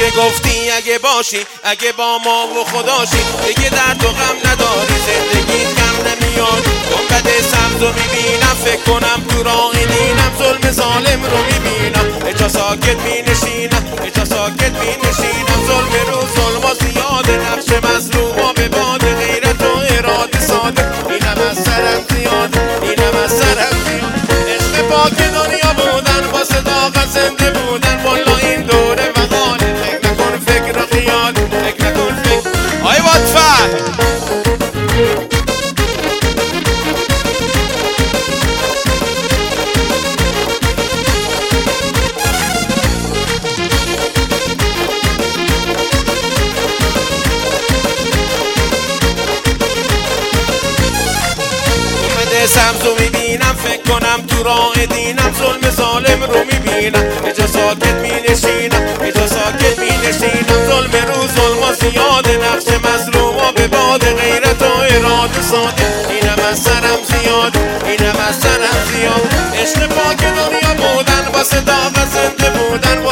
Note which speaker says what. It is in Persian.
Speaker 1: گفتی اگه باشی، اگه با ما و خداشی، دیگه درد و غم نداری، زندگی کم نمیاد. گنبد سبز رو میبینم، فکر کنم تو راه دینم، ظلم ظالم رو میبینم، اجا ساکت مینشینم، اجا ساکت مینشینم. ظلم رو ظلم و زیاده، نقش مظلوم و به باد، غیرت و اراده ساده، اینم از سرم زیاده، اینم از سرم زیاده. عشق پاک دنیا بودن، با صداقت زنده بودن، والا این دوره وقاله. فکر نکن فکر خیال، فکر نکن فکر. آی واتفر سبز رو میبینم، فکر کنم تو راه دینم، ظلم ظالم رو میبینم، اجا ساکت مینشینم، اجا ساکت مینشینم. ظلم رو ظلم و زیاده، نقش مظلوم و به باد، غیرت و اراده ساده، اینم از سرم زیاده، اینم از سرم زیاده. عشق پاک دنیا بودن، با صداقت زنده بودن،